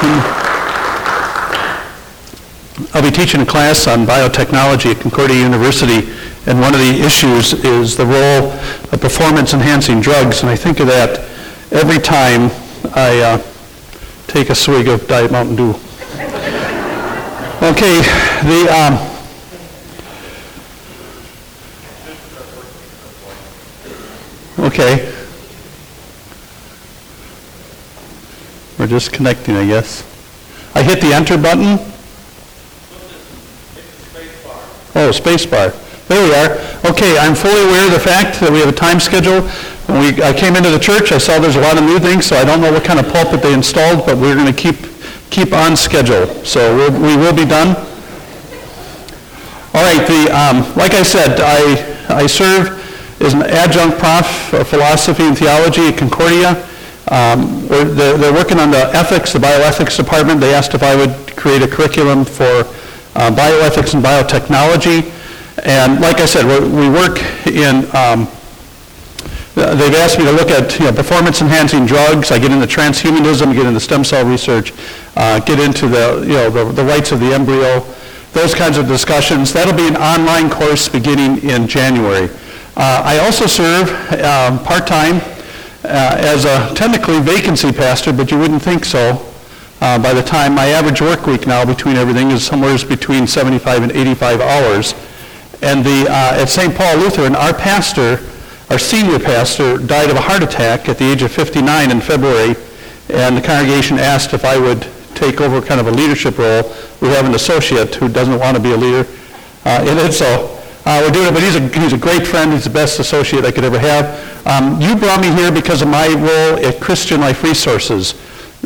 I'll be teaching a class on biotechnology at Concordia University, and one of the issues is the role of performance-enhancing drugs, and I think of that every time I take a swig of Diet Mountain Dew. Okay, okay. We're just connecting, I guess. I hit the enter button. Oh, space bar. There we are. Okay, I'm fully aware of the fact that we have a time schedule. When I came into the church, I saw there's a lot of new things, so I don't know what kind of pulpit they installed, but we're going to keep on schedule. So we will be done. All right, like I said, I serve as an adjunct prof of philosophy and theology at Concordia. They're working on the ethics, the bioethics department. They asked if I would create a curriculum for bioethics and biotechnology. And like I said, we work in, they've asked me to look at performance-enhancing drugs. I get into transhumanism, get into stem cell research, get into the rights of the embryo, those kinds of discussions. That'll be an online course beginning in January. I also serve part-time as a technically vacancy pastor, but you wouldn't think so. By the time my average work week now between everything is somewhere between 75 and 85 hours. And at St. Paul Lutheran, our senior pastor, died of a heart attack at the age of 59 in February, and the congregation asked if I would take over kind of a leadership role. We have an associate who doesn't want to be a leader in it, so we're doing it, but he's a great friend. He's the best associate I could ever have. You brought me here because of my role at Christian Life Resources.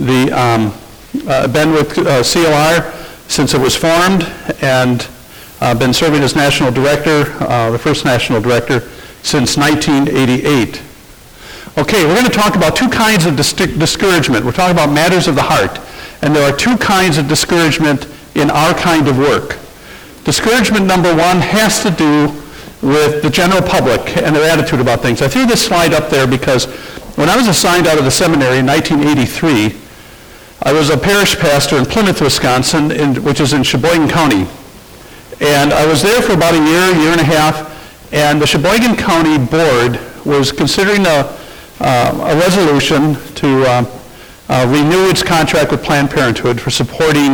Been with CLR since it was formed, and been serving as national director, the first national director, since 1988. Okay, we're going to talk about two kinds of discouragement. We're talking about matters of the heart, and there are two kinds of discouragement in our kind of work. Discouragement number one has to do with the general public and their attitude about things. I threw this slide up there because when I was assigned out of the seminary in 1983, I was a parish pastor in Plymouth, Wisconsin, which is in Sheboygan County. And I was there for about a year and a half, and the Sheboygan County Board was considering a resolution to renew its contract with Planned Parenthood for supporting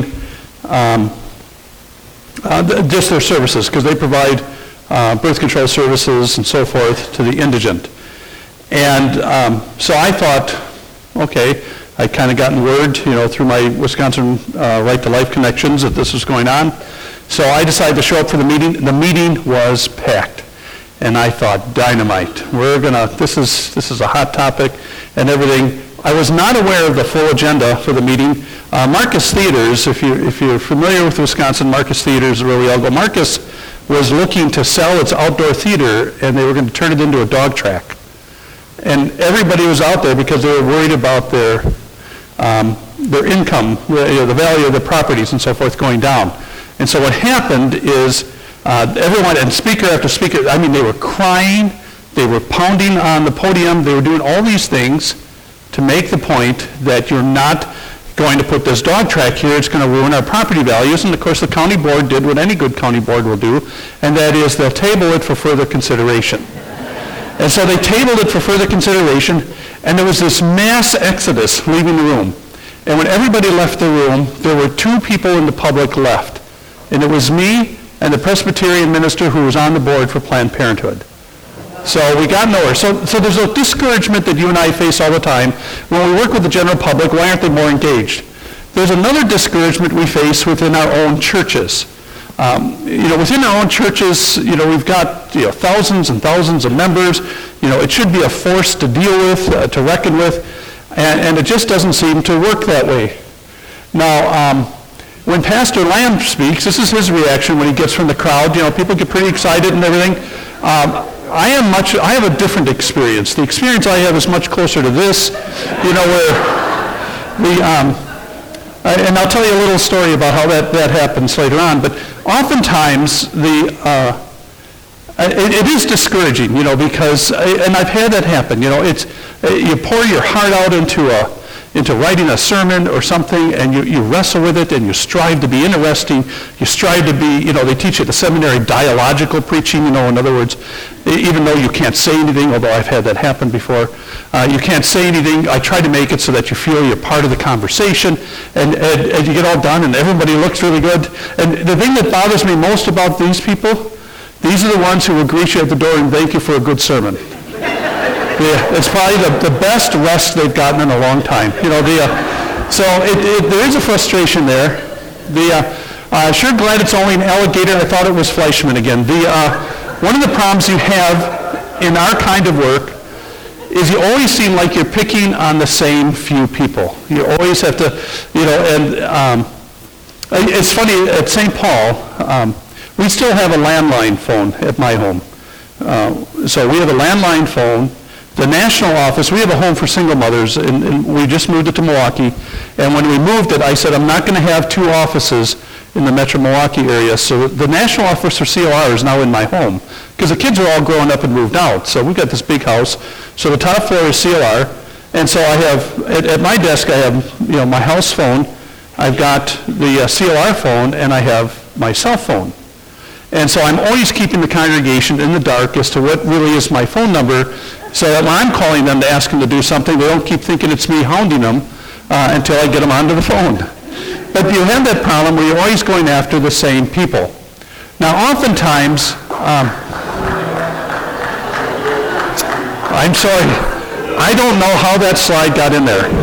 just their services, because they provide birth control services and so forth to the indigent. And so I thought, okay, I'd kind of gotten word, through my Wisconsin Right to Life connections that this was going on. So I decided to show up for the meeting. The meeting was packed. And I thought, dynamite. This is a hot topic and everything. I was not aware of the full agenda for the meeting. Marcus Theaters, if you're familiar with Wisconsin, Marcus Theaters is where we all go. Marcus was looking to sell its outdoor theater, and they were going to turn it into a dog track. And everybody was out there because they were worried about their income, the value of the properties and so forth going down. And so what happened is everyone, and speaker after speaker, they were crying, they were pounding on the podium, they were doing all these things to make the point that you're not going to put this dog track here, it's going to ruin our property values. And of course the county board did what any good county board will do, and that is they'll table it for further consideration. And so they tabled it for further consideration, and there was this mass exodus leaving the room. And when everybody left the room, there were two people in the public left. And it was me and the Presbyterian minister who was on the board for Planned Parenthood. So we got nowhere. So there's a discouragement that you and I face all the time. When we work with the general public, why aren't they more engaged? There's another discouragement we face within our own churches. Within our own churches, we've got thousands and thousands of members. It should be a force to deal with, to reckon with, and it just doesn't seem to work that way. Now, when Pastor Lamb speaks, this is his reaction when he gets from the crowd. People get pretty excited and everything. I have a different experience. The experience I have is much closer to this, where and I'll tell you a little story about how that happens later on. But oftentimes it is discouraging, because, and I've had that happen. It's you pour your heart out into into writing a sermon or something, and you wrestle with it, and you strive to be interesting. You strive to be, they teach at the seminary dialogical preaching, in other words, even though you can't say anything, although I've had that happen before, you can't say anything. I try to make it so that you feel you're part of the conversation, and you get all done, and everybody looks really good. And the thing that bothers me most about these people, these are the ones who will greet you at the door and thank you for a good sermon. Yeah, it's probably the best rest they've gotten in a long time. So there is a frustration there. Sure glad it's only an alligator. I thought it was Fleischman again. One of the problems you have in our kind of work is you always seem like you're picking on the same few people. You always have to, and it's funny, at St. Paul, we still have a landline phone at my home. So we have a landline phone. The national office, we have a home for single mothers, and we just moved it to Milwaukee. And when we moved it, I said, I'm not going to have two offices in the metro Milwaukee area. So the national office for COR is now in my home, because the kids are all grown up and moved out. So we've got this big house. So the top floor is COR. And so I have, at my desk, I have, my house phone. I've got the COR phone, and I have my cell phone. And so I'm always keeping the congregation in the dark as to what really is my phone number, so that when I'm calling them to ask them to do something, they don't keep thinking it's me hounding them until I get them onto the phone. But you have that problem where you're always going after the same people. Now, oftentimes, I'm sorry, I don't know how that slide got in there,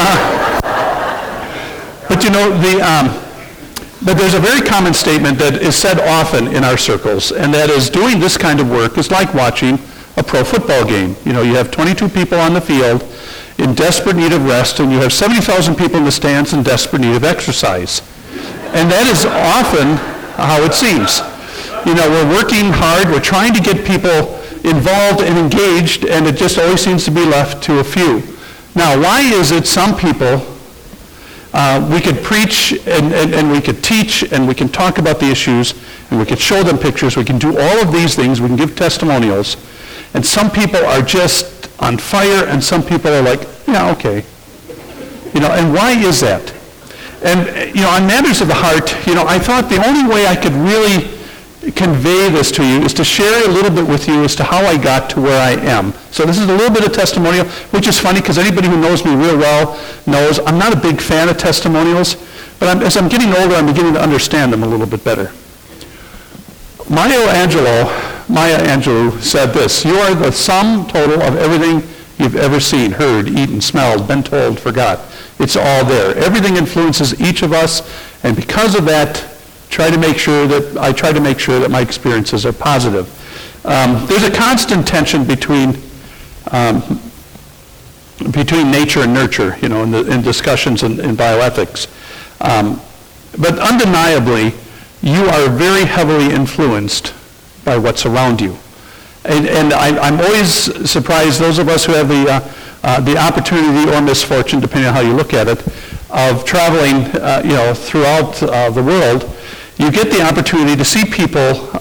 but there's a very common statement that is said often in our circles, and that is doing this kind of work is like watching a pro football game. You have 22 people on the field in desperate need of rest, and you have 70,000 people in the stands in desperate need of exercise. And that is often how it seems. We're working hard, we're trying to get people involved and engaged, and it just always seems to be left to a few. Now, why is it some people, we could preach and we could teach and we can talk about the issues and we could show them pictures, we can do all of these things, we can give testimonials, and some people are just on fire and some people are like, yeah, okay. And why is that? And, on matters of the heart, I thought the only way I could really convey this to you is to share a little bit with you as to how I got to where I am. So this is a little bit of testimonial, which is funny because anybody who knows me real well knows I'm not a big fan of testimonials, but as I'm getting older, I'm beginning to understand them a little bit better. Maya Angelou said this: you are the sum total of everything you've ever seen, heard, eaten, smelled, been told, forgot. It's all there. Everything influences each of us, and because of that, I try to make sure that my experiences are positive. There's a constant tension between nature and nurture, in discussions in bioethics. But undeniably, you are very heavily influenced by what's around you. And I'm always surprised, those of us who have the opportunity or misfortune, depending on how you look at it, of traveling, throughout the world, you get the opportunity to see people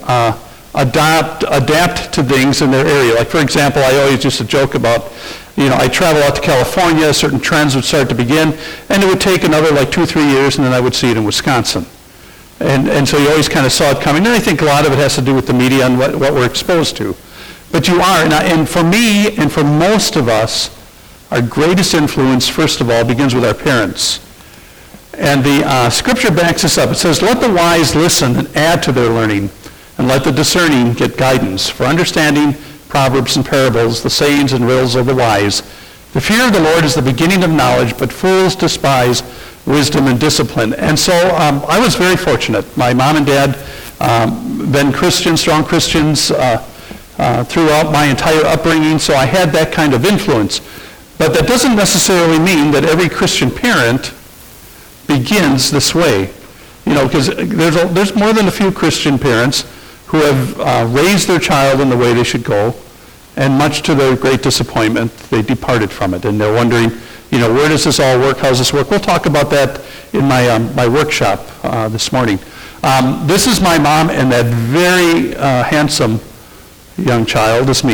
adapt to things in their area. Like, for example, I always used to joke about, I travel out to California, certain trends would start to begin, and it would take another 2-3 years, and then I would see it in Wisconsin. And so you always kind of saw it coming. And I think a lot of it has to do with the media and what we're exposed to. But you are, and for me and for most of us, our greatest influence, first of all, begins with our parents. And the scripture backs this up. It says, let the wise listen and add to their learning, and let the discerning get guidance. For understanding proverbs and parables, the sayings and riddles of the wise. The fear of the Lord is the beginning of knowledge, but fools despise wisdom and discipline. And so I was very fortunate. My mom and dad been Christians, strong Christians, throughout my entire upbringing, so I had that kind of influence. But that doesn't necessarily mean that every Christian parent begins this way. Because there's more than a few Christian parents who have raised their child in the way they should go, and much to their great disappointment, they departed from it, and they're wondering, where does this all work? How does this work? We'll talk about that in my workshop this morning. This is my mom, and that very handsome young child is me.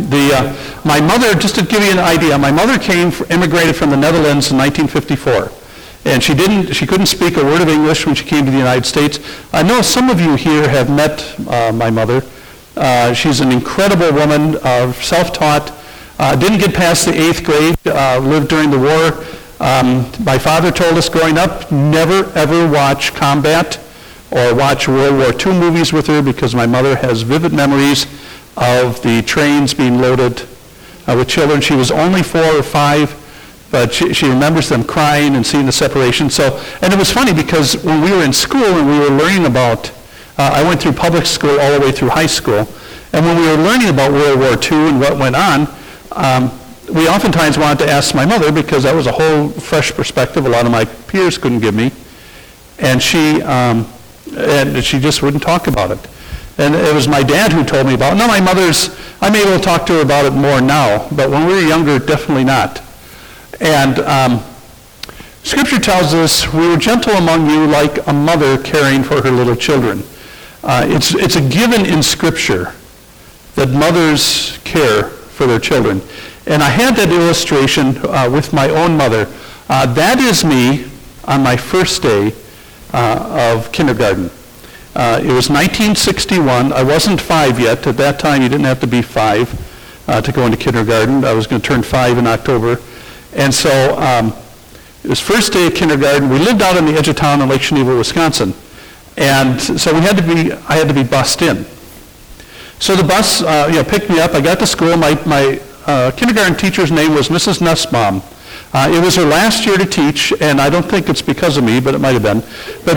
My mother, just to give you an idea, my mother immigrated from the Netherlands in 1954. And she couldn't speak a word of English when she came to the United States. I know some of you here have met my mother. She's an incredible woman, self-taught, didn't get past the 8th grade, lived during the war. My father told us growing up, never ever watch combat or watch World War II movies with her because my mother has vivid memories of the trains being loaded with children. She was only 4 or 5, but she remembers them crying and seeing the separation. And it was funny because when we were in school and we were learning about, I went through public school all the way through high school, and when we were learning about World War II and what went on, we oftentimes wanted to ask my mother because that was a whole fresh perspective a lot of my peers couldn't give me, and she just wouldn't talk about it. And it was my dad who told me about it. No, I'm able to talk to her about it more now, but when we were younger, definitely not. And Scripture tells us, we were gentle among you like a mother caring for her little children. It's a given in Scripture that mothers care for their children. And I had that illustration with my own mother. That is me on my first day of kindergarten. It was 1961. I wasn't 5 yet. At that time, you didn't have to be 5 to go into kindergarten. I was going to turn 5 in October. And so it was first day of kindergarten. We lived out on the edge of town in Lake Geneva, Wisconsin. And so I had to be bussed in. So the bus picked me up. I got to school. My kindergarten teacher's name was Mrs. Nussbaum. It was her last year to teach, and I don't think it's because of me, but it might have been.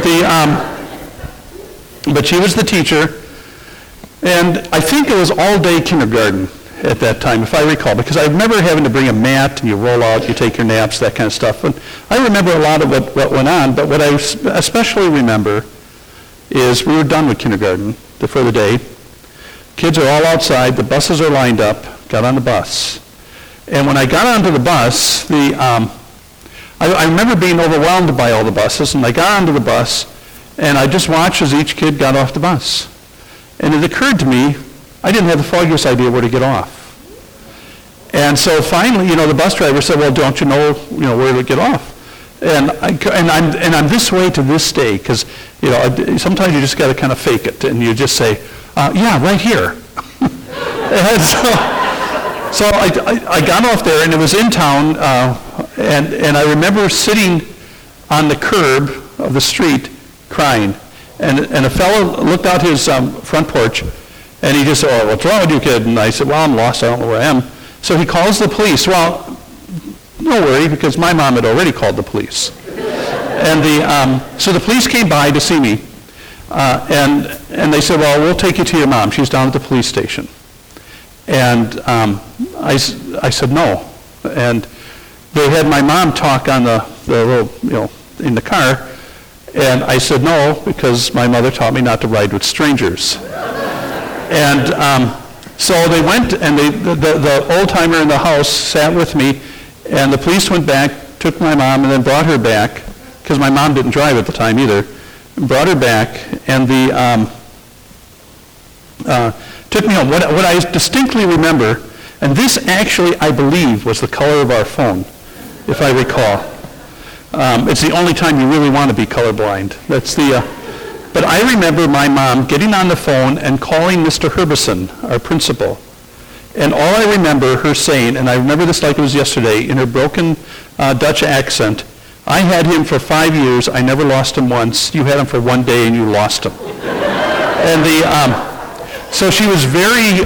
But she was the teacher, and I think it was all-day kindergarten at that time, if I recall, because I remember having to bring a mat, and you roll out, you take your naps, that kind of stuff. And I remember a lot of what went on, but what I especially remember is we were done with kindergarten for the day. Kids are all outside, the buses are lined up, got on the bus. And when I got onto the bus, I remember being overwhelmed by all the buses, and I got onto the bus, and I just watched as each kid got off the bus. And it occurred to me, I didn't have the foggiest idea where to get off. And so finally, the bus driver said, well, don't you know where to get off? And I'm this way to this day, because, sometimes you just got to kind of fake it, and you just say, yeah, right here. And so I got off there, and it was in town, and I remember sitting on the curb of the street crying. And a fellow looked out his front porch, and he just said, oh, what's wrong with you, kid? And I said, well, I'm lost. I don't know where I am. So he calls the police. Well, no worry, because my mom had already called the police. And so the police came by to see me, and they said, well, we'll take you to your mom. She's down at the police station. And I said no. And they had my mom talk on the little, in the car. And I said no, because my mother taught me not to ride with strangers. And so they went, and the old-timer in the house sat with me, and the police went back, took my mom, and then brought her back, because my mom didn't drive at the time either, brought her back, and took me home. What I distinctly remember, and this actually, I believe, was the color of our phone, if I recall. It's the only time you really want to be colorblind. But I remember my mom getting on the phone and calling Mr. Herbison, our principal. And all I remember her saying, and I remember this like it was yesterday, in her broken Dutch accent, I had him for 5 years, I never lost him once. You had him for 1 day and you lost him. And so she was very,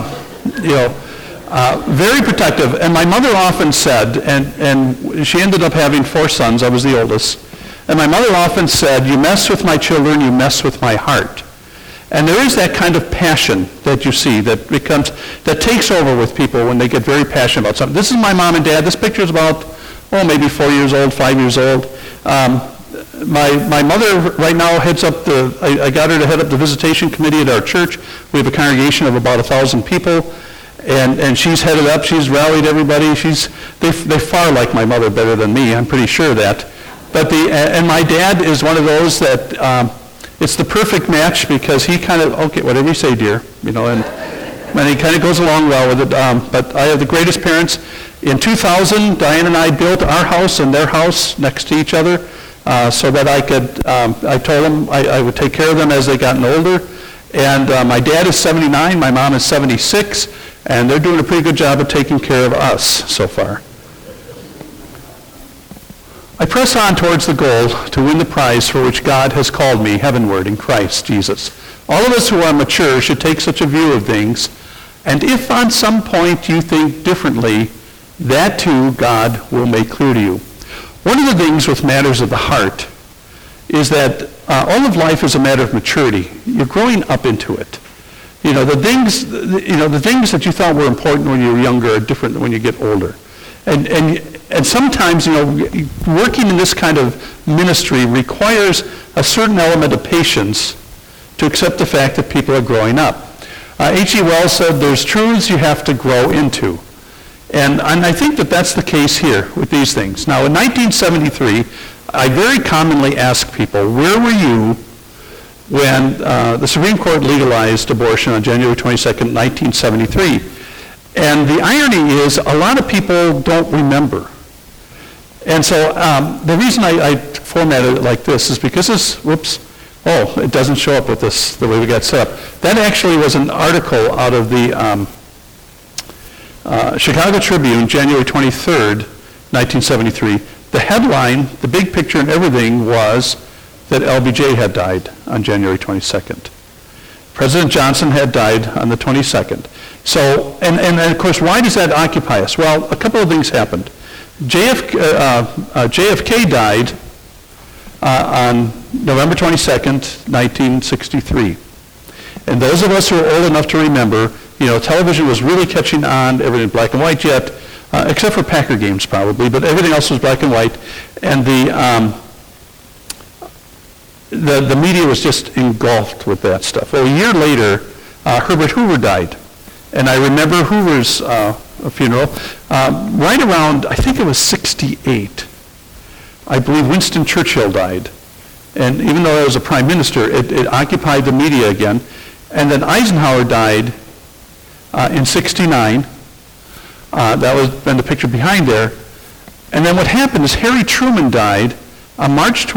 very protective. And my mother often said, and she ended up having 4 sons, I was the oldest, and my mother often said, you mess with my children, you mess with my heart. And there is that kind of passion that you see that takes over with people when they get very passionate about something. This is my mom and dad. This picture is about, maybe 4 years old, 5 years old. My mother right now heads up I got her to head up the visitation committee at our church. We have a congregation of about 1,000 people. And she's headed up, she's rallied everybody. They far like my mother better than me, I'm pretty sure of that. But and my dad is one of those that it's the perfect match because he kind of, okay, whatever you say, dear, and and it kind of goes along well with it. But I have the greatest parents. In 2000, Diane and I built our house and their house next to each other so that I could, I told them I would take care of them as they gotten older. And my dad is 79, my mom is 76, and they're doing a pretty good job of taking care of us so far. I press on towards the goal to win the prize for which God has called me heavenward in Christ Jesus. All of us who are mature should take such a view of things, and if on some point you think differently, that too God will make clear to you. One of the things with matters of the heart is that all of life is a matter of maturity. You're growing up into it. The things that you thought were important when you were younger are different than when you get older. And sometimes, working in this kind of ministry requires a certain element of patience to accept the fact that people are growing up. H.G. Wells said there's truths you have to grow into. And I think that that's the case here with these things. Now, in 1973, I very commonly ask people, where were you when the Supreme Court legalized abortion on January 22nd, 1973? And the irony is a lot of people don't remember. And so the reason I formatted it like this is because it doesn't show up with this, the way we got set up. That actually was an article out of the Chicago Tribune, January 23rd, 1973. The headline, the big picture and everything was that LBJ had died on January 22nd. President Johnson had died on the 22nd. So, and of course, why does that occupy us? Well, a couple of things happened. JFK died on November 22nd, 1963. And those of us who are old enough to remember, television was really catching on, everything black and white yet, except for Packer games probably, but everything else was black and white. And the media was just engulfed with that stuff. Well, a year later, Herbert Hoover died. And I remember Hoover's funeral right around, I think it was 68. I believe Winston Churchill died. And even though I was a prime minister, it occupied the media again. And then Eisenhower died in 69. That was then the picture behind there. And then what happened is Harry Truman died on March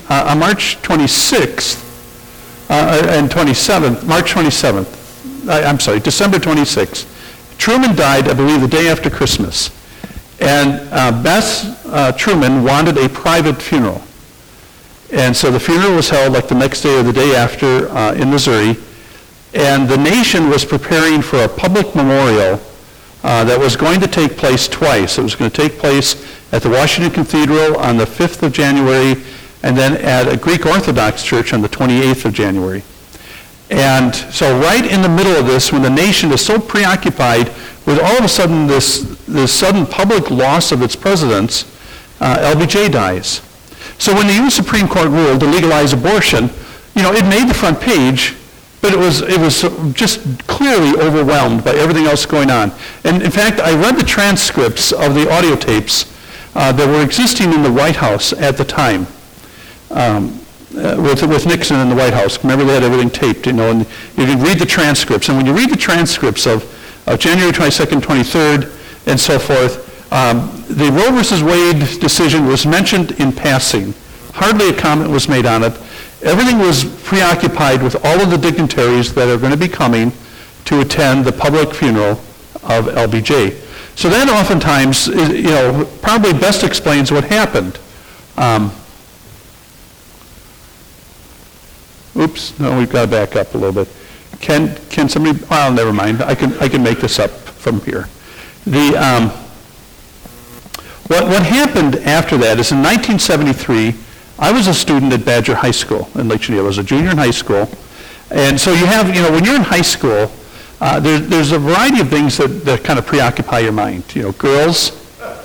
26th and 27th, March 27th. December 26th. Truman died, I believe, the day after Christmas. And Beth Truman wanted a private funeral. And so the funeral was held like the next day or the day after in Missouri. And the nation was preparing for a public memorial that was going to take place twice. It was going to take place at the Washington Cathedral on the 5th of January and then at a Greek Orthodox church on the 28th of January. And so right in the middle of this, when the nation is so preoccupied with all of a sudden this sudden public loss of its presidents, LBJ dies. So when the U.S. Supreme Court ruled to legalize abortion, it made the front page, but it was just clearly overwhelmed by everything else going on. And in fact, I read the transcripts of the audio tapes that were existing in the White House at the time. With Nixon in the White House. Remember, they had everything taped, and you can read the transcripts. And when you read the transcripts of January 22nd, 23rd, and so forth, the Roe versus Wade decision was mentioned in passing. Hardly a comment was made on it. Everything was preoccupied with all of the dignitaries that are going to be coming to attend the public funeral of LBJ. So that oftentimes, probably best explains what happened. Oops, no, we've got to back up a little bit. Can somebody, well, never mind. I can make this up from here. What happened after that is in 1973, I was a student at Badger High School in Lake Geneva. I was a junior in high school. And so you have, when you're in high school, there's a variety of things that kind of preoccupy your mind. Girls,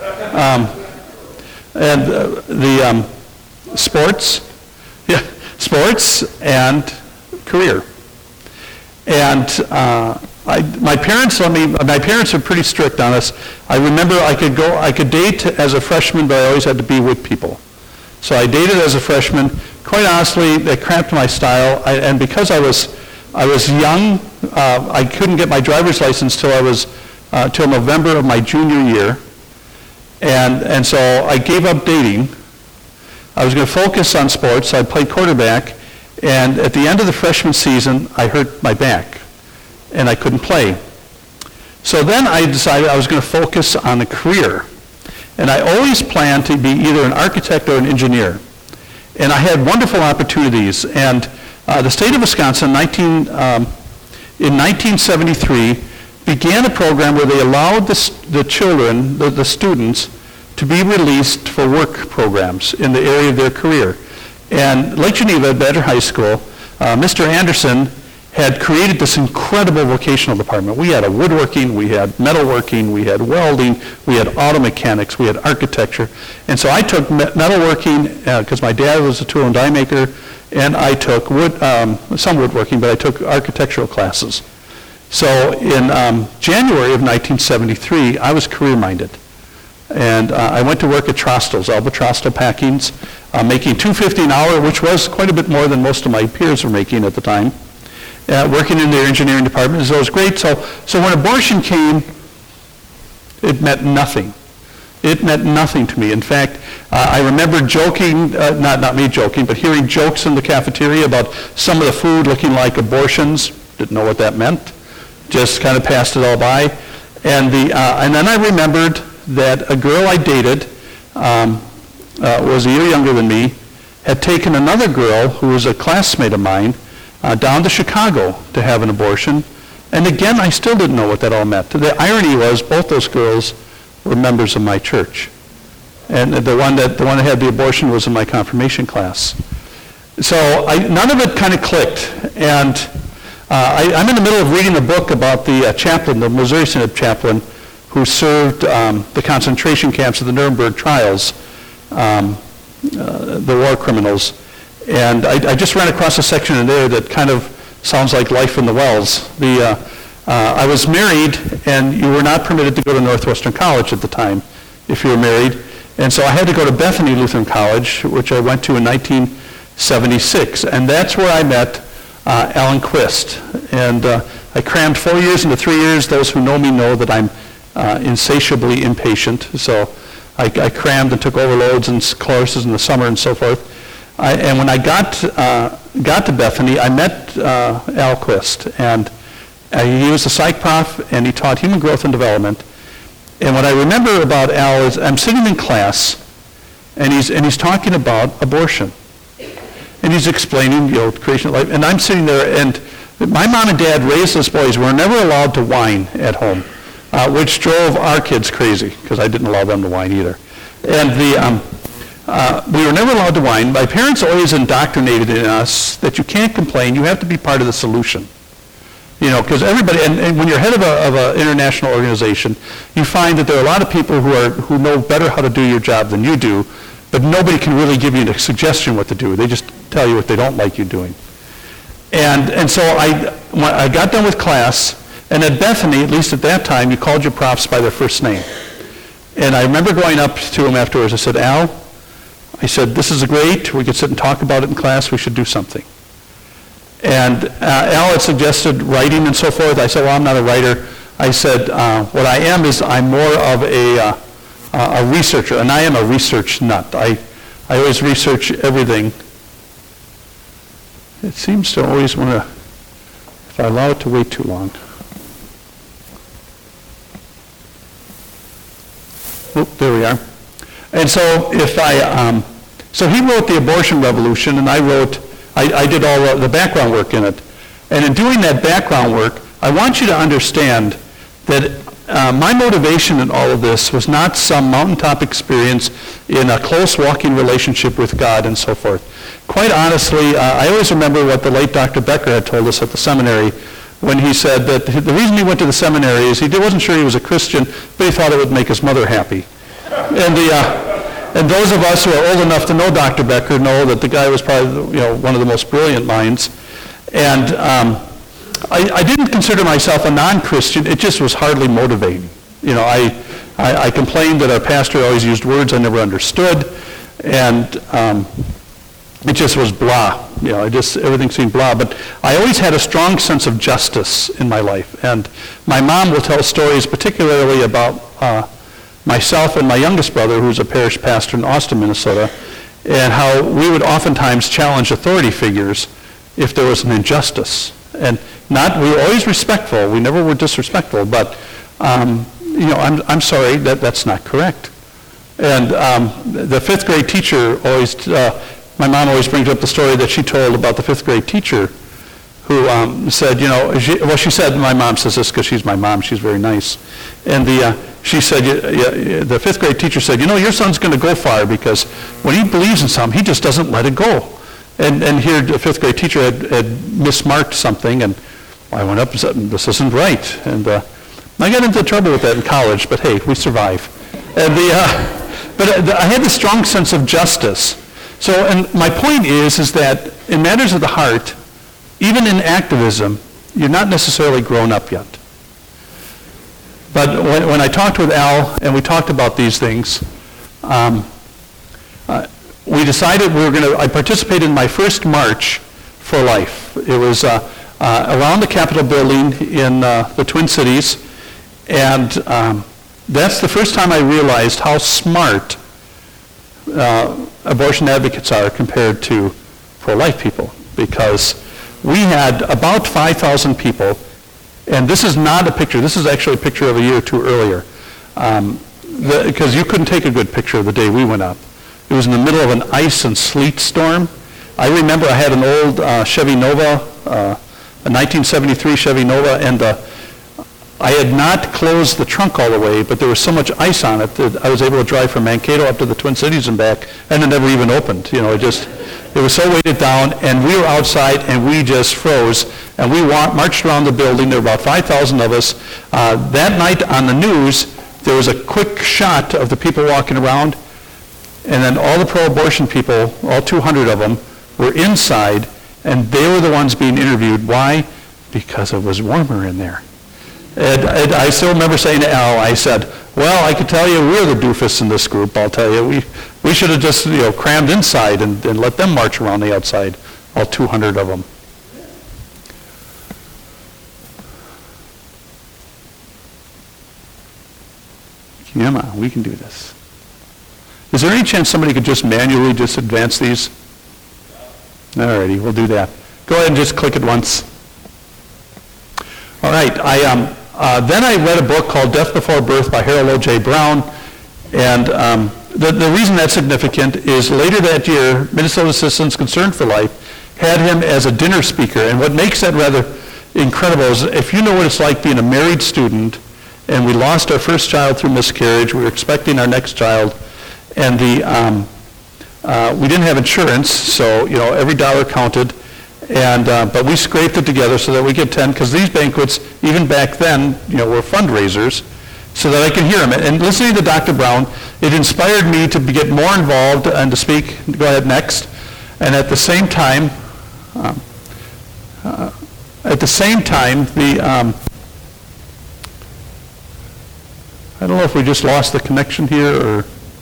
and the sports, sports and career. And my parents are pretty strict on us. I remember I could date as a freshman, but I always had to be with people. So I dated as a freshman. Quite honestly, they cramped my style. And because I was I was young. I couldn't get my driver's license till November of my junior year. And so I gave up dating. I was going to focus on sports. So I played quarterback. And at the end of the freshman season, I hurt my back. And I couldn't play. So then I decided I was going to focus on a career. And I always planned to be either an architect or an engineer. And I had wonderful opportunities. And the state of Wisconsin in 1973 began a program where they allowed the children, the students, to be released for work programs in the area of their career. And Lake Geneva at Badger High School, Mr. Anderson had created this incredible vocational department. We had a woodworking, we had metalworking, we had welding, we had auto mechanics, we had architecture. And so I took metalworking because my dad was a tool and die maker, and I took some woodworking, but I took architectural classes. So in January of 1973, I was career-minded. And I went to work at Trostle's, Alba Trostle Packings, making $2.50 an hour, which was quite a bit more than most of my peers were making at the time. Working in their engineering department, so it was great. So when abortion came, it meant nothing. It meant nothing to me. In fact, I remember joking, not me joking, but hearing jokes in the cafeteria about some of the food looking like abortions. Didn't know what that meant. Just kind of passed it all by. And then I remembered that a girl I dated was a year younger than me, had taken another girl who was a classmate of mine down to Chicago to have an abortion. And again, I still didn't know what that all meant. The irony was both those girls were members of my church. And the one that had the abortion was in my confirmation class. So none of it kind of clicked. And I'm in the middle of reading a book about the chaplain, the Missouri Synod chaplain, who served the concentration camps of the Nuremberg trials, the war criminals. And I just ran across a section in there that kind of sounds like life in the wells. I was married, and you were not permitted to go to Northwestern College at the time if you were married. And so I had to go to Bethany Lutheran College, which I went to in 1976. And that's where I met Alan Quist. And I crammed 4 years into 3 years. Those who know me know that I'm insatiably impatient. So I crammed and took overloads and courses in the summer and so forth. And when I got to Bethany, I met Al Quist, and he was a psych prof, and he taught human growth and development. And what I remember about Al is I'm sitting in class, and he's talking about abortion, and he's explaining, creation of life, and I'm sitting there, and my mom and dad raised us boys. We were never allowed to whine at home, which drove our kids crazy because I didn't allow them to whine either. And we were never allowed to whine. My parents always indoctrinated in us that you can't complain. You have to be part of the solution. Because everybody, and when you're head of an international organization, you find that there are a lot of people who know better how to do your job than you do, but nobody can really give you a suggestion what to do. They just tell you what they don't like you doing. And so I got done with class, and at Bethany, at least at that time, you called your profs by their first name. And I remember going up to him afterwards. I said, Al, this is great. We could sit and talk about it in class. We should do something. And Al had suggested writing and so forth. I said, well, I'm not a writer. I said, what I am is I'm more of a researcher, and I am a research nut. I always research everything. It seems to always want to, if I allow it to wait too long. Oop, there we are. And so so he wrote The Abortion Revolution, and I did all the background work in it. And in doing that background work, I want you to understand that my motivation in all of this was not some mountaintop experience in a close walking relationship with God and so forth. Quite honestly, I always remember what the late Dr. Becker had told us at the seminary when he said that the reason he went to the seminary is he wasn't sure he was a Christian, but he thought it would make his mother happy. And those of us who are old enough to know Dr. Becker know that the guy was probably one of the most brilliant minds. And I didn't consider myself a non-Christian. It just was hardly motivating. I complained that our pastor always used words I never understood, and it just was blah. everything seemed blah. But I always had a strong sense of justice in my life. And my mom will tell stories particularly about myself and my youngest brother, who's a parish pastor in Austin, Minnesota, and how we would oftentimes challenge authority figures if there was an injustice. And we were always respectful. We never were disrespectful, but I'm sorry, that's not correct. And the fifth grade teacher always, my mom always brings up the story that she told about the fifth grade teacher who said, she said, my mom says this because she's my mom, she's very nice. And she said, the fifth grade teacher said, your son's going to go far because when he believes in something, he just doesn't let it go. And here the fifth grade teacher had mismarked something, and I went up and said, this isn't right. And I got into trouble with that in college, but hey, we survive. And but I had this strong sense of justice. So, and my point is that in matters of the heart, even in activism, you're not necessarily grown up yet. But when I talked with Al and we talked about these things, we decided I participated in my first March for Life. It was around the Capitol building in the Twin Cities, and that's the first time I realized how smart abortion advocates are compared to pro-life people, because we had about 5,000 people, and this is not a picture, this is actually a picture of a year or two earlier, because you couldn't take a good picture of the day we went up. It was in the middle of an ice and sleet storm. I remember I had an old Chevy Nova, a 1973 Chevy Nova, and I had not closed the trunk all the way, but there was so much ice on it that I was able to drive from Mankato up to the Twin Cities and back, and it never even opened. It was so weighted down, and we were outside, and we just froze, and we marched around the building. There were about 5,000 of us. That night on the news, there was a quick shot of the people walking around, and then all the pro-abortion people, all 200 of them, were inside, and they were the ones being interviewed. Why? Because it was warmer in there. And I still remember saying to Al, I said, well, I could tell you we're the doofus in this group, I'll tell you. We should have just crammed inside and let them march around the outside, all 200 of them. Come on, we can do this. Is there any chance somebody could just manually just advance these? Alrighty, we'll do that. Go ahead and just click it once. All right, then I read a book called Death Before Birth by Harold O.J. Brown, and the reason that's significant is later that year, Minnesota Citizens Concerned for Life had him as a dinner speaker, and what makes that rather incredible is if you know what it's like being a married student, and we lost our first child through miscarriage, we were expecting our next child, and we didn't have insurance, so every dollar counted. And but we scraped it together so that we could attend, because these banquets, even back then, were fundraisers, so that I could hear them. And listening to Dr. Brown, it inspired me to get more involved and to speak. Go ahead, next. And at the same time, I don't know if we just lost the connection here or.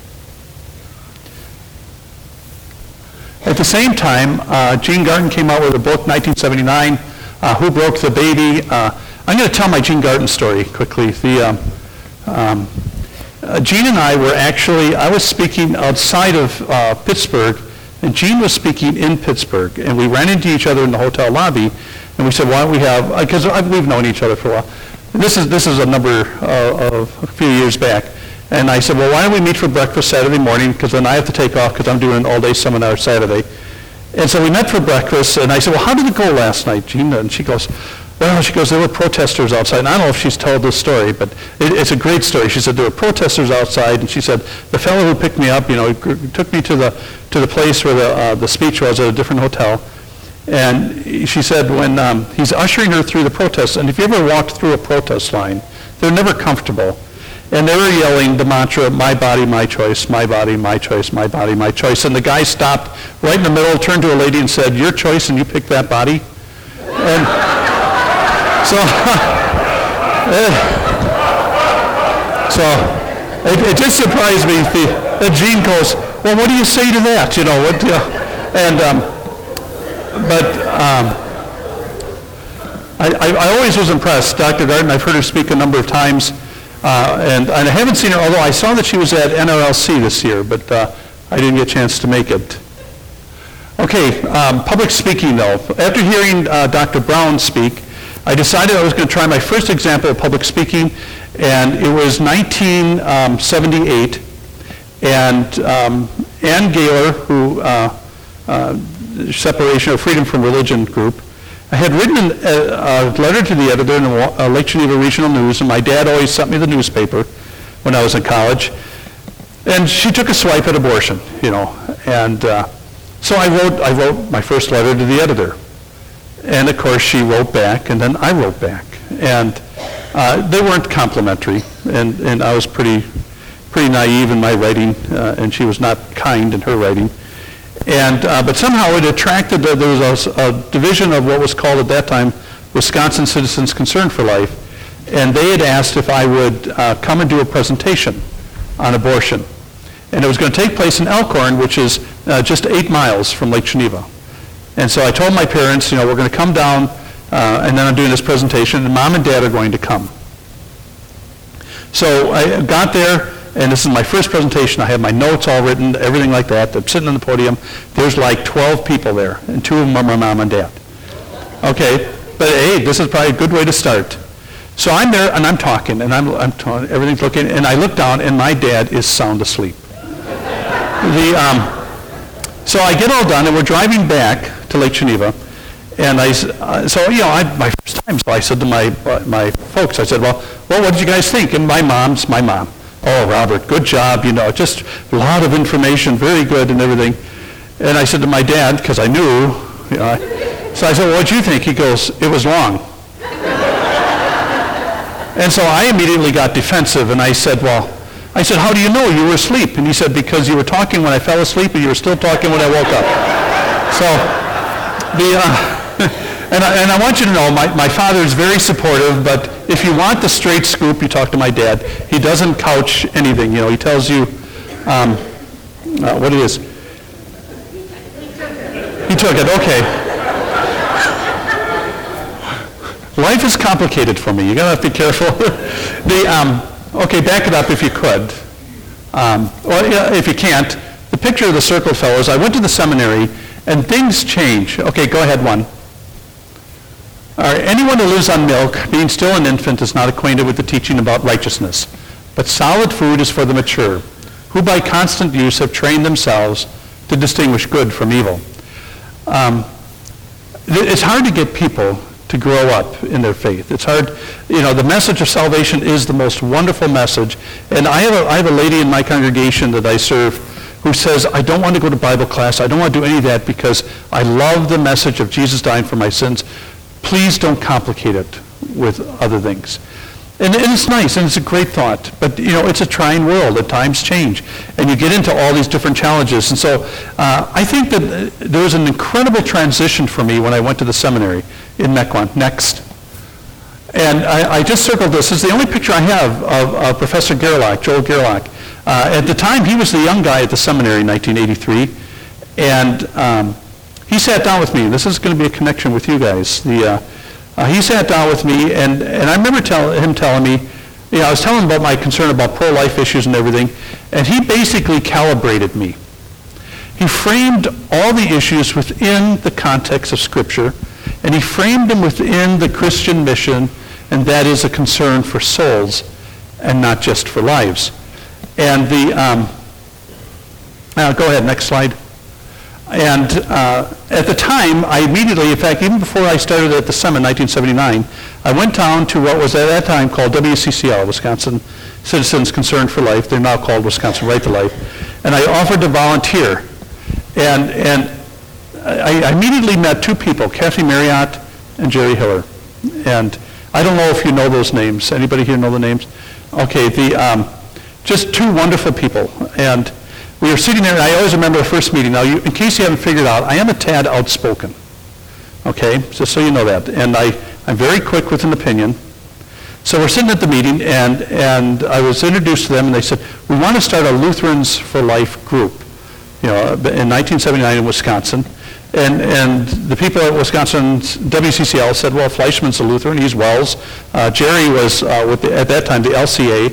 At the same time, Gene Garten came out with a book, 1979, Who Broke the Baby? I'm going to tell my Gene Garten story quickly. Gene and I were I was speaking outside of Pittsburgh, and Gene was speaking in Pittsburgh, and we ran into each other in the hotel lobby, and we said, why don't we have, because we've known each other for a while. And this is a number of a few years back. And I said, well, why don't we meet for breakfast Saturday morning, because then I have to take off because I'm doing an all-day seminar Saturday. And so we met for breakfast, and I said, well, how did it go last night, Gene? And she goes, there were protesters outside. And I don't know if she's told this story, but it's a great story. She said there were protesters outside, and she said the fellow who picked me up, took me to the place where the speech was at a different hotel. And she said when he's ushering her through the protest, and if you ever walked through a protest line, they're never comfortable. And they were yelling the mantra, my body, my choice, my body, my choice, my body, my choice. And the guy stopped right in the middle, turned to a lady and said, your choice, and you picked that body? And so it just surprised me that Gene goes, well, what do you say to that? But I always was impressed. Dr. Garten, I've heard her speak a number of times, and I haven't seen her, although I saw that she was at NRLC this year, but I didn't get a chance to make it. Okay, public speaking though. After hearing Dr. Brown speak, I decided I was going to try my first example of public speaking, and it was 1978, and Ann Gaylor, who Separation of Freedom from Religion group, I had written a letter to the editor in the Lake Geneva Regional News, and my dad always sent me the newspaper when I was in college, and she took a swipe at abortion, and so I wrote my first letter to the editor. And of course she wrote back, and then I wrote back. And they weren't complimentary, and I was pretty naive in my writing, and she was not kind in her writing. And but somehow it attracted, there was a division of what was called at that time Wisconsin Citizens Concerned for Life, and they had asked if I would come and do a presentation on abortion. And it was going to take place in Elkhorn, which is just 8 miles from Lake Geneva. And so I told my parents, we're going to come down, and then I'm doing this presentation, and Mom and Dad are going to come. So I got there, and this is my first presentation. I have my notes all written, everything like that. I'm sitting on the podium. There's like 12 people there, and 2 of them are my mom and dad. Okay, but hey, this is probably a good way to start. So I'm there, and I'm talking, and I'm talking, everything's looking, and I look down, and my dad is sound asleep. So I get all done, and we're driving back to Lake Geneva, and my first time, so I said to my folks, I said, well, what did you guys think? And my mom. Oh, Robert, good job, just a lot of information, very good and everything. And I said to my dad, because I knew, so I said, well, what'd you think? He goes, it was long. And so I immediately got defensive, and I said, how do you know you were asleep? And he said, because you were talking when I fell asleep, and you were still talking when I woke up. So, and I want you to know, my father is very supportive, but if you want the straight scoop, you talk to my dad. He doesn't couch anything, he tells you what it is. He took it, okay. Life is complicated for me. You're going to have to be careful. Okay, back it up if you could. Or if you can't, the picture of the Circle Fellows, I went to the seminary, and things change. Okay, go ahead, one. All right, anyone who lives on milk, being still an infant, is not acquainted with the teaching about righteousness. But solid food is for the mature, who by constant use have trained themselves to distinguish good from evil. It's hard to get people to grow up in their faith. It's hard, the message of salvation is the most wonderful message. And I have a lady in my congregation that I serve who says, I don't want to go to Bible class. I don't want to do any of that because I love the message of Jesus dying for my sins. Please don't complicate it with other things. And it's nice, and it's a great thought. But, it's a trying world. At times change. And you get into all these different challenges. And so I think that there was an incredible transition for me when I went to the seminary in Mequon. Next. And I just circled this. This is the only picture I have of Professor Gerlach, Joel Gerlach. At the time, he was the young guy at the seminary in 1983. And he sat down with me. This is going to be a connection with you guys. He sat down with me, and I remember him telling me, I was telling him about my concern about pro-life issues and everything, and he basically calibrated me. He framed all the issues within the context of Scripture, and he framed them within the Christian mission, and that is a concern for souls and not just for lives. And go ahead, next slide. And at the time, I immediately, in fact, even before I started at the summit in 1979, I went down to what was at that time called WCCL, Wisconsin Citizens Concerned for Life. They're now called Wisconsin Right to Life. And I offered to volunteer. And I immediately met 2 people, Kathy Marriott and Jerry Hiller. And I don't know if you know those names. Anybody here know the names? Okay, just 2 wonderful people. And we were sitting there, and I always remember the first meeting. Now, in case you haven't figured out, I am a tad outspoken. Okay, just so you know that. And I'm very quick with an opinion. So we're sitting at the meeting, and I was introduced to them, and they said, we want to start a Lutherans for Life group, in 1979 in Wisconsin. And the people at Wisconsin's WCCL said, well, Fleischman's a Lutheran, he's Wells. Jerry was, at that time, the LCA,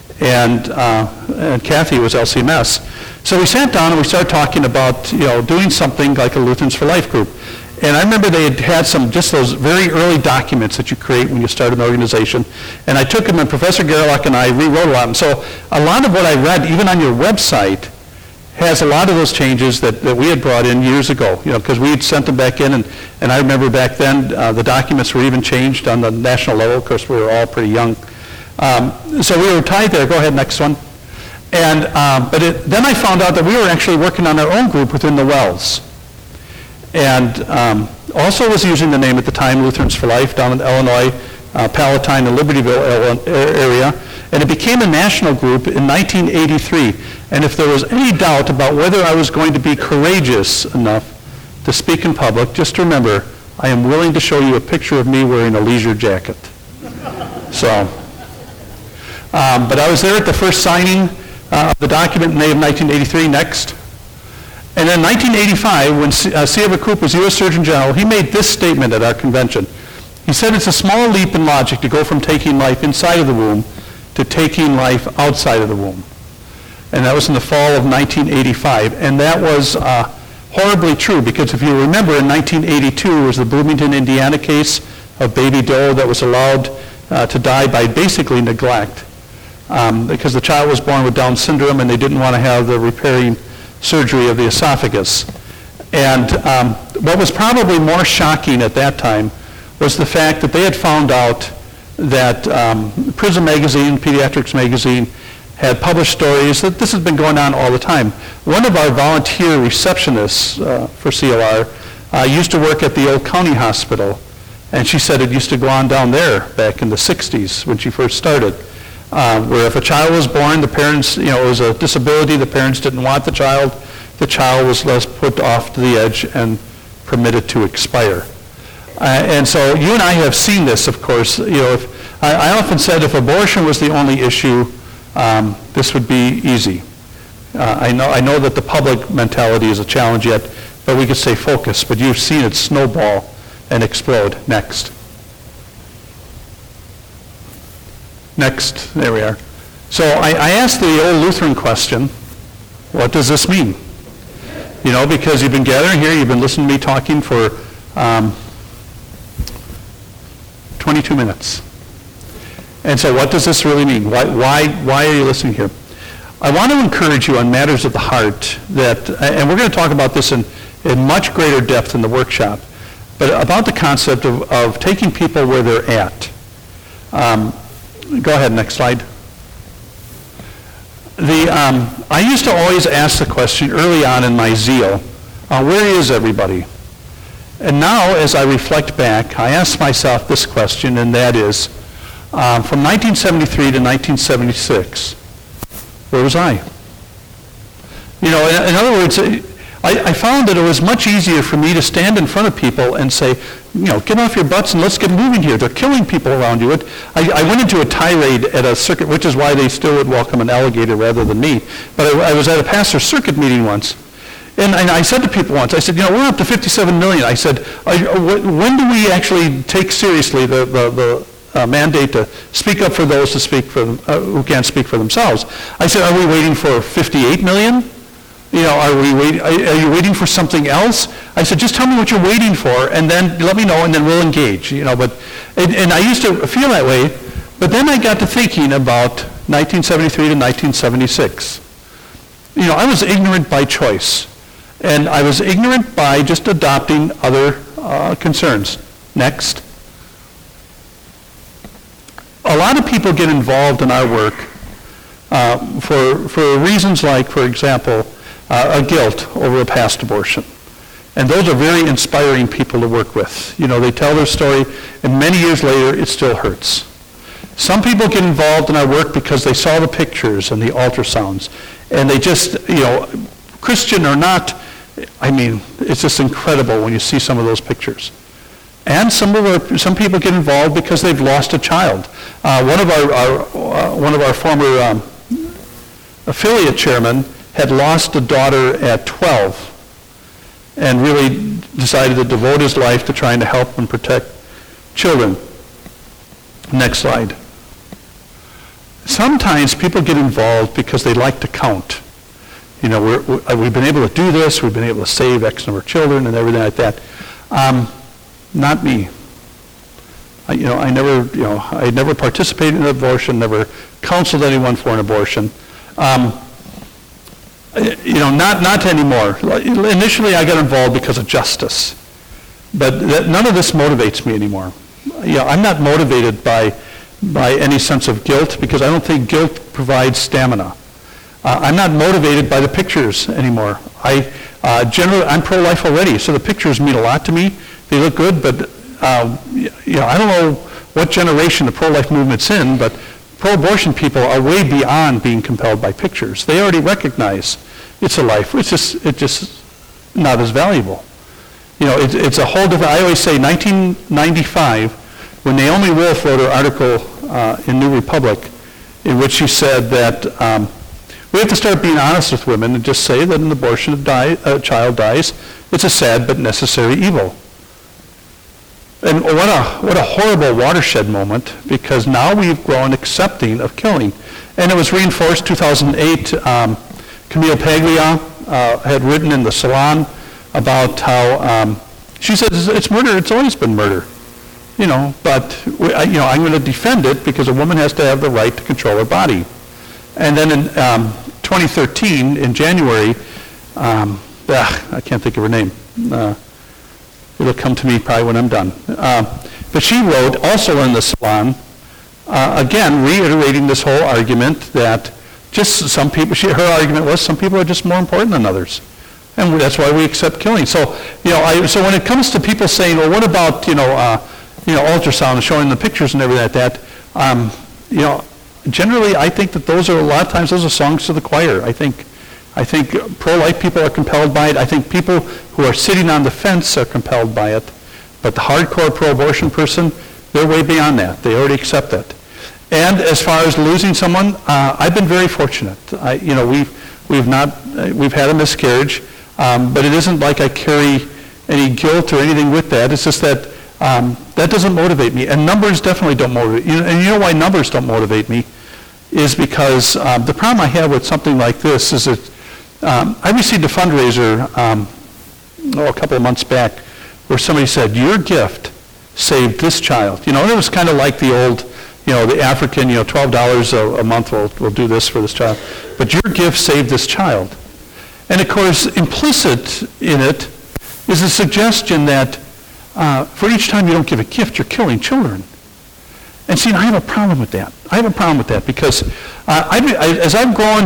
and Kathy was LCMS. So we sat down and we started talking about, doing something like a Lutherans for Life group. And I remember they had just those very early documents that you create when you start an organization. And I took them, and Professor Gerlach and I rewrote a lot. And so a lot of what I read, even on your website, has a lot of those changes that we had brought in years ago, because we had sent them back in, and I remember back then the documents were even changed on the national level. Of course, we were all pretty young. So we were tied there. Go ahead, next one. And then I found out that we were actually working on our own group within the Wells. And also was using the name at the time, Lutherans for Life, down in Illinois, Palatine and Libertyville area. And it became a national group in 1983. And if there was any doubt about whether I was going to be courageous enough to speak in public, just remember, I am willing to show you a picture of me wearing a leisure jacket. So, but I was there at the first signing of the document in May of 1983. Next. And in 1985, when C. Everett Koop was U.S. Surgeon General, he made this statement at our convention. He said, it's a small leap in logic to go from taking life inside of the womb to taking life outside of the womb. And that was in the fall of 1985. And that was horribly true, because if you remember, in 1982 was the Bloomington, Indiana case of baby Doe that was allowed to die by basically neglect, because the child was born with Down syndrome and they didn't want to have the repairing surgery of the esophagus. And what was probably more shocking at that time was the fact that they had found out that PRISM magazine, Pediatrics magazine, had published stories that this has been going on all the time. One of our volunteer receptionists for CLR used to work at the old county hospital, and she said it used to go on down there back in the 60s when she first started, where if a child was born, the parents, it was a disability, the parents didn't want the child was thus put off to the edge and permitted to expire. And so you and I have seen this, of course. I often said if abortion was the only issue, this would be easy. I know that the public mentality is a challenge yet, but we could stay focused. But you've seen it snowball and explode. Next. Next, there we are. So I asked the old Lutheran question, what does this mean? Because you've been gathering here, you've been listening to me talking for 22 minutes. And so what does this really mean? Why are you listening here? I want to encourage you on matters of the heart that, and we're going to talk about this in much greater depth in the workshop, but about the concept of taking people where they're at. Go ahead, next slide. I used to always ask the question early on in my zeal, where is everybody? And now, as I reflect back, I ask myself this question, and that is, from 1973 to 1976, where was I? In other words, I found that it was much easier for me to stand in front of people and say, get off your butts and let's get moving here. They're killing people around you. I went into a tirade at a circuit, which is why they still would welcome an alligator rather than me. But I was at a pastor's circuit meeting once. And I said to people once, I said, we're up to 57 million. I said, when do we actually take seriously the mandate to speak up for those who can't speak for themselves? I said, are we waiting for 58 million? Are you waiting for something else? I said, just tell me what you're waiting for, and then let me know, and then we'll engage. But I used to feel that way, but then I got to thinking about 1973 to 1976. I was ignorant by choice, and I was ignorant by just adopting other concerns. Next. A lot of people get involved in our work for reasons like, for example, a guilt over a past abortion. And those are very inspiring people to work with. They tell their story, and many years later, it still hurts. Some people get involved in our work because they saw the pictures and the ultrasounds, and they just, Christian or not, it's just incredible when you see some of those pictures. And some people get involved because they've lost a child. One of our former affiliate chairmen had lost a daughter at 12. and really decided to devote his life to trying to help and protect children. Next slide. Sometimes people get involved because they like to count. You know, we've been able to do this, we've been able to save X number of children and everything like that. Not me. I never participated in an abortion, never counseled anyone for an abortion. Not anymore. Initially, I got involved because of justice, but none of this motivates me anymore. I'm not motivated by any sense of guilt, because I don't think guilt provides stamina. I'm not motivated by the pictures anymore. I'm pro-life already, so the pictures mean a lot to me. They look good, but I don't know what generation the pro-life movement's in, but pro-abortion people are way beyond being compelled by pictures. They already recognize it's a life. It's just not as valuable. It's a whole different. I always say 1995, when Naomi Wolf wrote her article in New Republic, in which she said that we have to start being honest with women and just say that an abortion, a child dies, it's a sad but necessary evil. And what a horrible watershed moment, because now we've grown accepting of killing. And it was reinforced 2008. Camille Paglia had written in the Salon about how she says it's murder. It's always been murder, But I'm going to defend it because a woman has to have the right to control her body. And then in 2013, in January, I can't think of her name. It'll come to me probably when I'm done. But she wrote, also in the Salon, again reiterating this whole argument that just some people, her argument was some people are just more important than others. And that's why we accept killing. So, so when it comes to people saying, well, what about, ultrasound and showing the pictures and everything like that, generally I think that a lot of times those are songs to the choir. I think pro-life people are compelled by it. I think people who are sitting on the fence are compelled by it. But the hardcore pro-abortion person, they're way beyond that. They already accept it. And as far as losing someone, I've been very fortunate. We've had a miscarriage, but it isn't like I carry any guilt or anything with that. It's just that that doesn't motivate me. And numbers definitely don't motivate me. And you know why numbers don't motivate me? Is because the problem I have with something like this is that I received a fundraiser a couple of months back where somebody said, your gift saved this child. And it was kind of like the old, the African, $12 a month will do this for this child. But your gift saved this child. And of course, implicit in it is a suggestion that for each time you don't give a gift, you're killing children. And see, I have a problem with that. Because as I've grown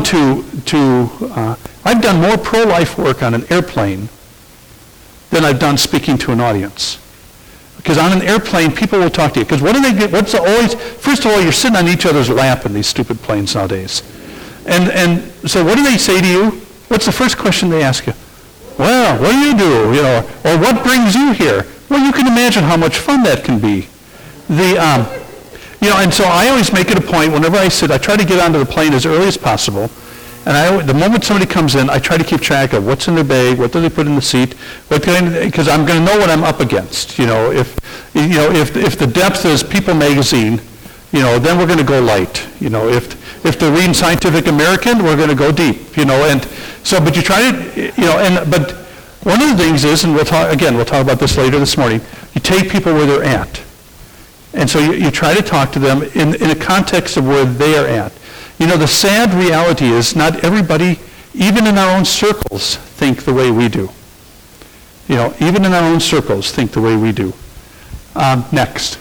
I've done more pro-life work on an airplane than I've done speaking to an audience. Because on an airplane, people will talk to you. Because what do they get? First of all, you're sitting on each other's lap in these stupid planes nowadays. And so what do they say to you? What's the first question they ask you? Well, what do you do? Or what brings you here? Well, you can imagine how much fun that can be. And so I always make it a point, whenever I try to get onto the plane as early as possible. And the moment somebody comes in, I try to keep track of what's in their bag, what do they put in the seat, because I'm going to know what I'm up against. If the depth is People magazine, then we're going to go light. If they're reading Scientific American, we're going to go deep. And so, but you try to, but one of the things is, and we'll talk about this later this morning. You take people where they're at. And so you try to talk to them in a context of where they are at. The sad reality is not everybody, even in our own circles, think the way we do. Even in our own circles, think the way we do. Next.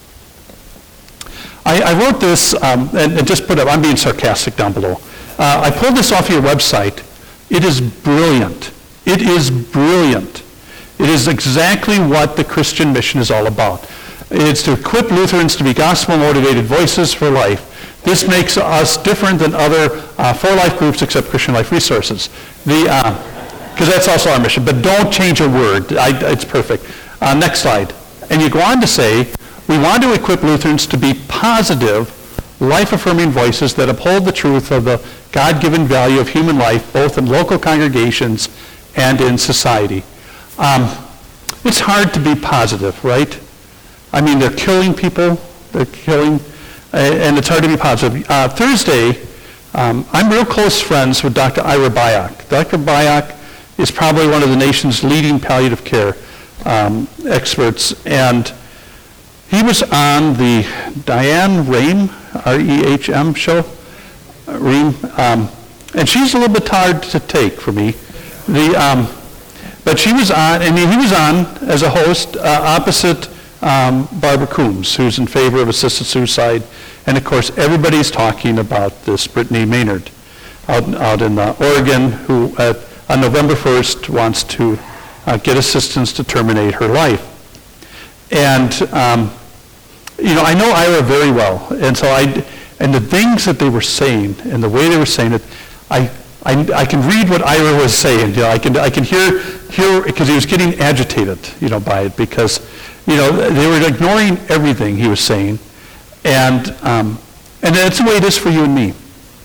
I wrote this, and just put up, I'm being sarcastic down below. I pulled this off your website. It is brilliant. It is brilliant. It is exactly what the Christian mission is all about. It's to equip Lutherans to be gospel-motivated voices for life. This makes us different than other for-life groups except Christian Life Resources. Because that's also our mission. But don't change a word. It's perfect. Next slide. And you go on to say, we want to equip Lutherans to be positive, life-affirming voices that uphold the truth of the God-given value of human life, both in local congregations and in society. It's hard to be positive, right? I mean, they're killing people. They're killing, and it's hard to be positive. Thursday, I'm real close friends with Dr. Ira Byock. Dr. Byock is probably one of the nation's leading palliative care experts, and he was on the Diane Rehm, R-E-H-M show, Rehm, and she's a little bit hard to take for me. But she was on, and he was on as a host opposite Barbara Coombs, who's in favor of assisted suicide. And of course, everybody's talking about this Brittany Maynard out in Oregon, who on November 1st wants to get assistance to terminate her life. And, I know Ira very well. And so and the things that they were saying and the way they were saying it, I can read what Ira was saying. I can hear because he was getting agitated, by it, because, they were ignoring everything he was saying, and that's the way it is for you and me.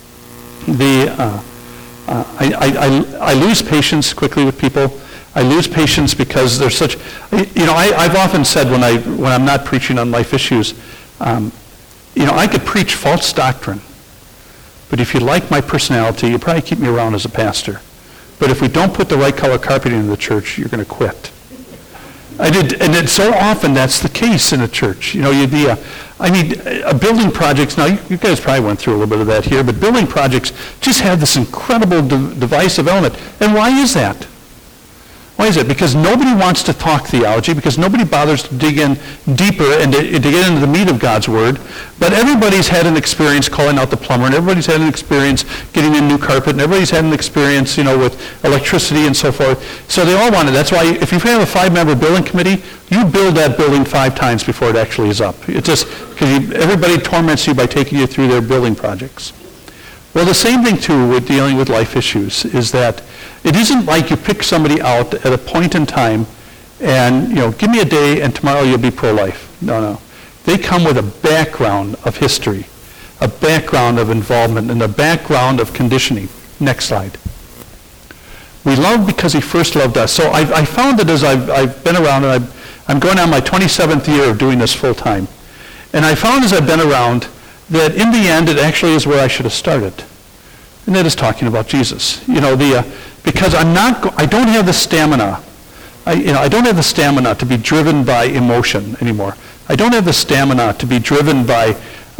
I lose patience quickly with people. I lose patience because there's such, I've often said when I'm not preaching on life issues, I could preach false doctrine. But if you like my personality, you probably keep me around as a pastor. But if we don't put the right color carpeting in the church, you're going to quit. And so often that's the case in a church. Building projects, now you guys probably went through a little bit of that here, but building projects just have this incredible divisive element. And why is that? Why is it? Because nobody wants to talk theology, because nobody bothers to dig in deeper and to get into the meat of God's Word. But everybody's had an experience calling out the plumber, and everybody's had an experience getting in new carpet, and everybody's had an experience, with electricity and so forth. So they all want it. That's why if you have a 5-member building committee, you build that building 5 times before it actually is up. It's just because everybody torments you by taking you through their building projects. Well, the same thing, too, with dealing with life issues is that it isn't like you pick somebody out at a point in time and, give me a day and tomorrow you'll be pro-life. No. They come with a background of history, a background of involvement, and a background of conditioning. Next slide. We love because he first loved us. So I found that as I've been around, and I'm going on my 27th year of doing this full time, and I found as I've been around that in the end it actually is where I should have started. And that is talking about Jesus. Because I don't have the stamina. I don't have the stamina to be driven by emotion anymore. I don't have the stamina to be driven by,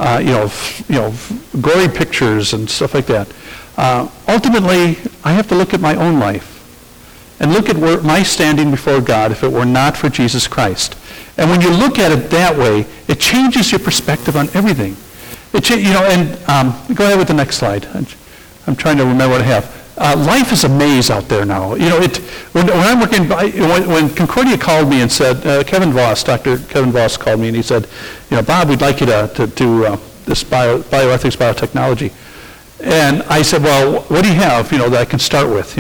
gory pictures and stuff like that. Ultimately, I have to look at my own life and look at where my standing before God if it were not for Jesus Christ. And when you look at it that way, it changes your perspective on everything. Go ahead with the next slide. I'm trying to remember what I have. Life is a maze out there now. When I'm working, when Concordia called me and said, Dr. Kevin Voss called me and he said, Bob, we'd like you to do this bioethics, biotechnology. And I said, well, what do you have, that I can start with,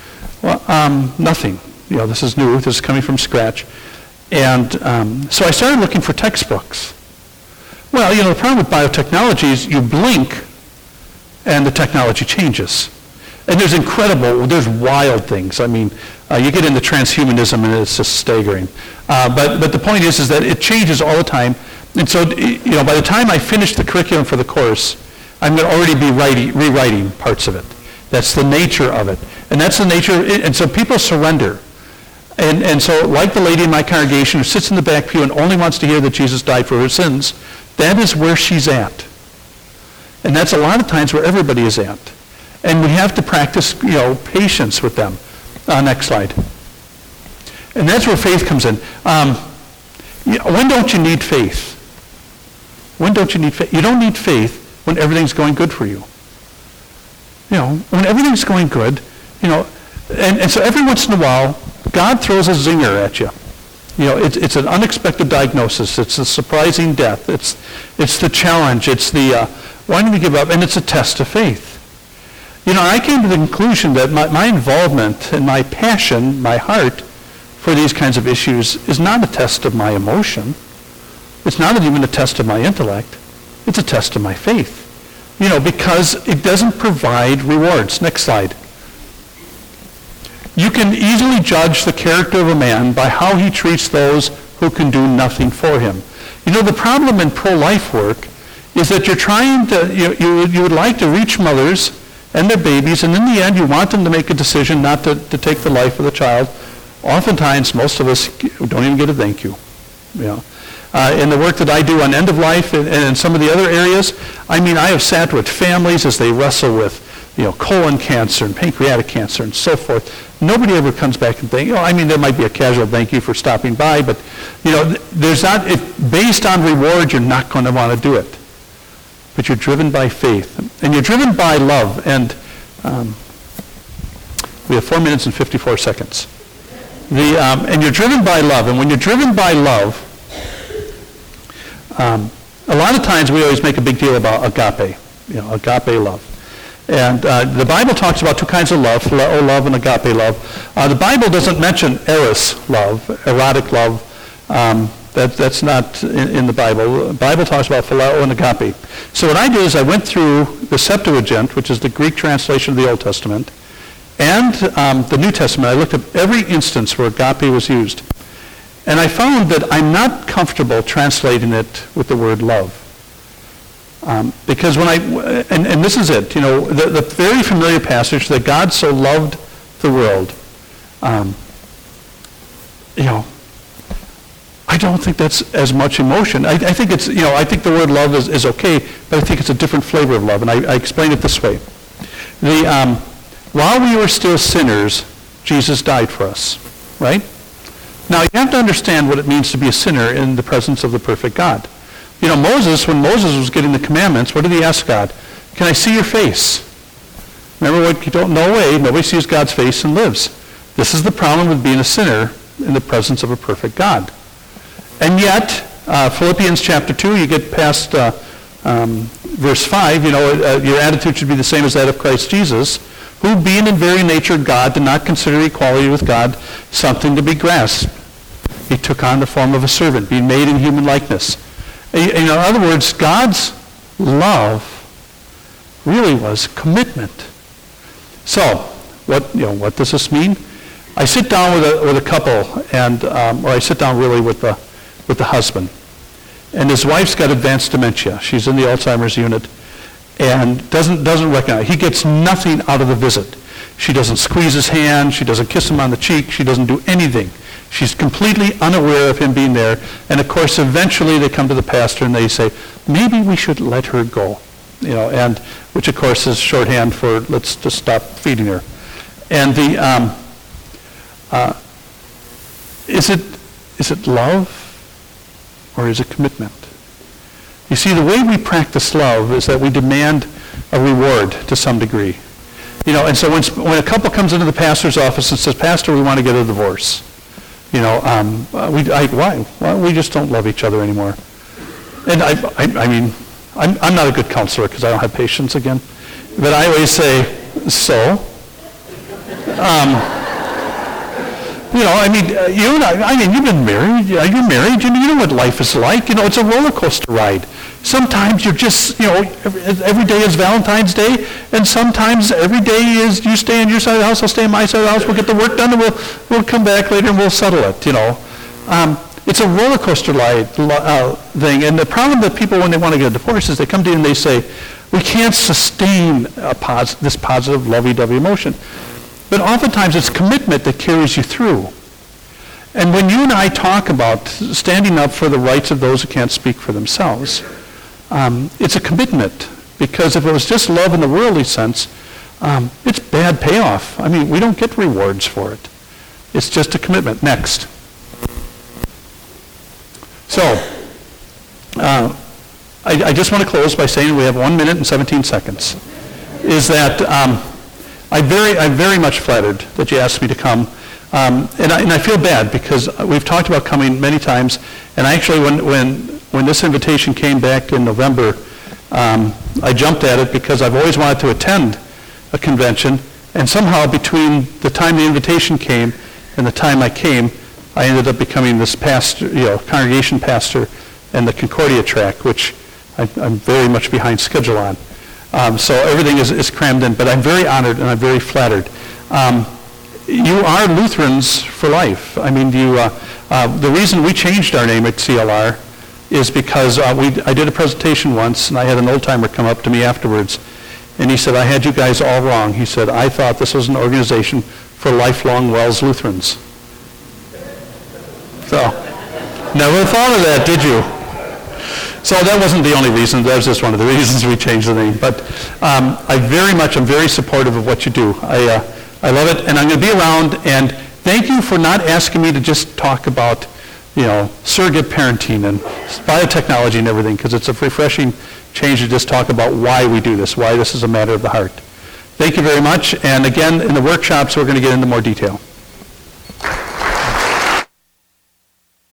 nothing. This is new. This is coming from scratch. And so I started looking for textbooks. Well, the problem with biotechnology is you blink and the technology changes. And there's wild things. I mean, you get into transhumanism and it's just staggering. But the point is that it changes all the time. And so, by the time I finish the curriculum for the course, I'm going to already be rewriting parts of it. That's the nature of it. And that's the nature, and so people surrender. And so, like the lady in my congregation who sits in the back pew and only wants to hear that Jesus died for her sins, that is where she's at. And that's a lot of times where everybody is at. And we have to practice, patience with them. Next slide. And that's where faith comes in. When don't you need faith? When don't you need faith? You don't need faith when everything's going good for you. When everything's going good, and so every once in a while, God throws a zinger at you. It's an unexpected diagnosis. It's a surprising death. It's the challenge. It's the why do we give up? And it's a test of faith. I came to the conclusion that my involvement and my passion, my heart for these kinds of issues is not a test of my emotion. It's not even a test of my intellect. It's a test of my faith. Because it doesn't provide rewards. Next slide. You can easily judge the character of a man by how he treats those who can do nothing for him. You know, the problem in pro-life work is that you're trying to, you would like to reach mothers and their babies, and in the end you want them to make a decision not to take the life of the child. Oftentimes, most of us don't even get a thank you. In the work that I do on end of life and in some of the other areas, I have sat with families as they wrestle with, colon cancer and pancreatic cancer and so forth. Nobody ever comes back and thinks, there might be a casual thank you for stopping by, but, there's not, based on reward, you're not going to want to do it. But you're driven by faith, and you're driven by love, and we have 4 minutes and 54 seconds. And you're driven by love, and when you're driven by love, a lot of times we always make a big deal about agape, agape love. And the Bible talks about two kinds of love, phileo love and agape love. The Bible doesn't mention eros love, erotic love. That's not in the Bible. The Bible talks about phileo and agape. So what I did is I went through the Septuagint, which is the Greek translation of the Old Testament, and the New Testament. I looked at every instance where agape was used. And I found that I'm not comfortable translating it with the word love. Because when and this is it, the very familiar passage that God so loved the world, I don't think that's as much emotion. I think it's, I think the word love is okay, but I think it's a different flavor of love, and I explain it this way. While we were still sinners, Jesus died for us, right? Now, you have to understand what it means to be a sinner in the presence of the perfect God. Moses, when Moses was getting the commandments, what did he ask God? Can I see your face? Remember what you don't know way, nobody sees God's face and lives. This is the problem with being a sinner in the presence of a perfect God. And yet, Philippians chapter 2, you get past verse 5, your attitude should be the same as that of Christ Jesus, who being in very nature God did not consider equality with God something to be grasped. He took on the form of a servant, being made in human likeness. In other words, God's love really was commitment. So, what does this mean? I sit down with a couple, and or I sit down really with the husband, and his wife's got advanced dementia. She's in the Alzheimer's unit, and doesn't recognize. He gets nothing out of the visit. She doesn't squeeze his hand. She doesn't kiss him on the cheek. She doesn't do anything. She's completely unaware of him being there. And of course, eventually they come to the pastor and they say, maybe we should let her go. And which of course is shorthand for let's just stop feeding her. And is it love or is it commitment? You see, the way we practice love is that we demand a reward to some degree. And so when a couple comes into the pastor's office and says, Pastor, we want to get a divorce. Why? Well, we just don't love each other anymore. And I'm not a good counselor because I don't have patience again. But I always say, so? You've been married. You're married. You know what life is like. It's a roller coaster ride. Sometimes you're just, every day is Valentine's Day, and sometimes every day is you stay on your side of the house, I'll stay on my side of the house, we'll get the work done, and we'll come back later and we'll settle it, It's a roller coaster thing, and the problem that people, when they want to get a divorce, is they come to you and they say, we can't sustain this positive, lovey-dovey emotion. But oftentimes it's commitment that carries you through. And when you and I talk about standing up for the rights of those who can't speak for themselves, it's a commitment. Because if it was just love in the worldly sense, it's bad payoff. We don't get rewards for it. It's just a commitment. Next. So, I just want to close by saying we have 1 minute and 17 seconds. Is that I'm very much flattered that you asked me to come. And I feel bad because we've talked about coming many times. And actually, when this invitation came back in November, I jumped at it because I've always wanted to attend a convention. And somehow between the time the invitation came and the time I came, I ended up becoming this pastor, congregation pastor and the Concordia track, which I'm very much behind schedule on. So everything is crammed in, but I'm very honored and I'm very flattered. you are Lutherans for life. I mean, the reason we changed our name at CLR is because I did a presentation once, and I had an old-timer come up to me afterwards, and he said, I had you guys all wrong. He said, I thought this was an organization for lifelong Wells Lutherans. So, never thought of that, did you? So that wasn't the only reason. That was just one of the reasons we changed the name. But I'm very supportive of what you do. I love it, and I'm going to be around, and thank you for not asking me to just talk about, surrogate parenting and biotechnology and everything, because it's a refreshing change to just talk about why we do this, why this is a matter of the heart. Thank you very much, and again, in the workshops, we're going to get into more detail.